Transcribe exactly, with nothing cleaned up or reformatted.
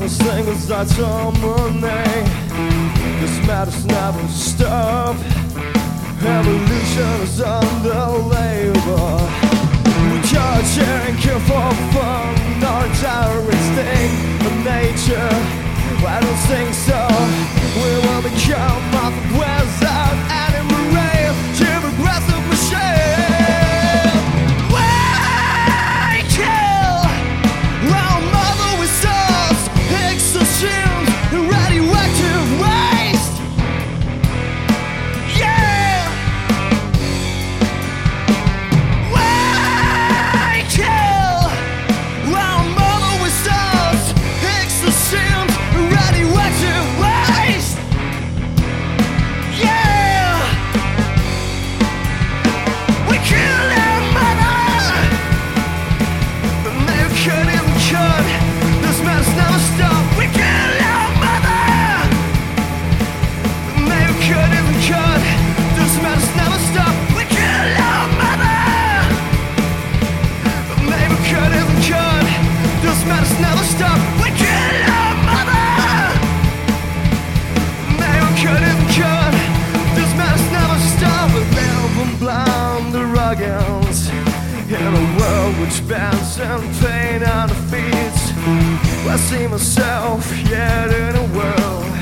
a single such harmony. This matters never stop. Evolution is under labor. We judge and kill for fun, not our instinct of nature. I don't think so. We will become off without any morale to progressive machine. We kill our mother with sauce, exosomes, radioactive waste. Yeah. We kill our mother with sauce, exosomes, radioactive waste. Yeah. We kill our mother, but never could even cut. This mess never stop. We kill our mother, but never could even cut. This mess never stop. We kill our mother, but never could even cut. This mess never stop. We kill our mother, never could even cut. This mess never stop. But never blind the ruggeds in a world which bends and pain and defeats. I see myself yet in a world